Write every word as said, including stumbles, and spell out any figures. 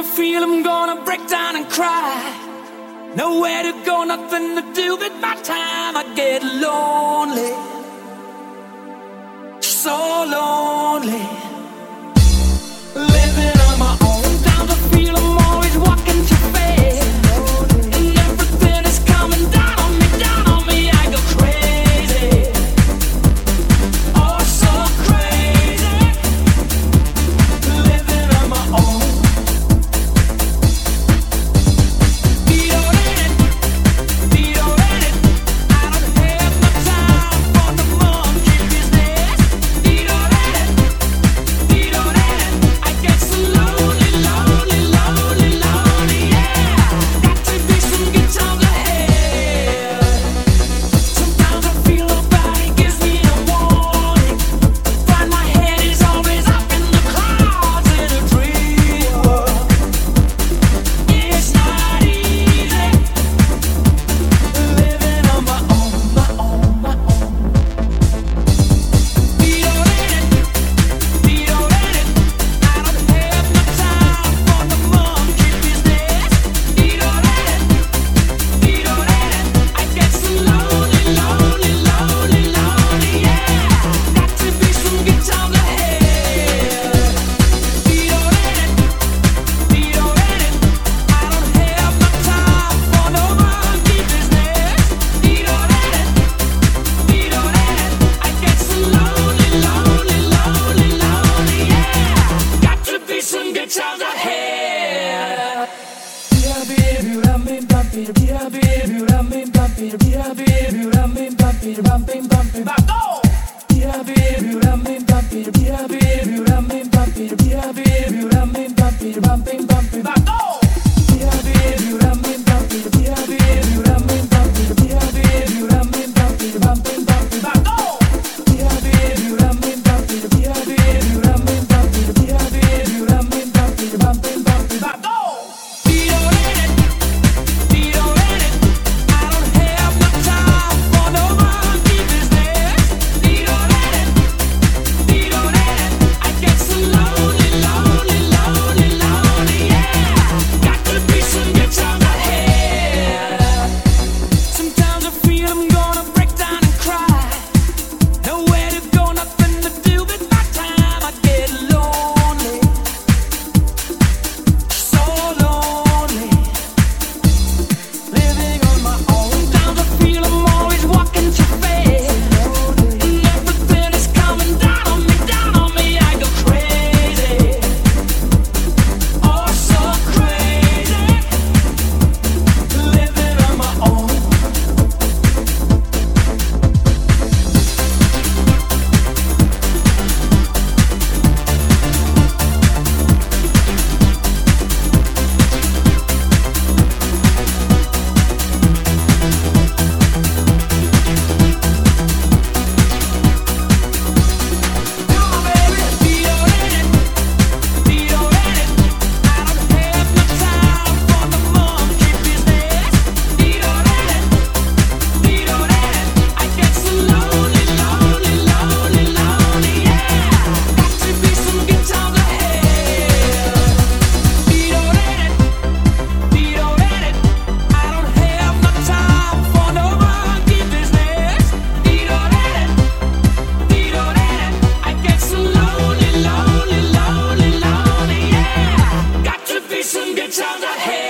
feel I'm gonna break down and cry. Nowhere to go, nothing to do with my time. I get lonely, so lonely. Living on my own, down to feel I'm always walking too fast. And everything is coming down on me, down on me. I go crazy, oh so crazy. Living on my own. Get out of here.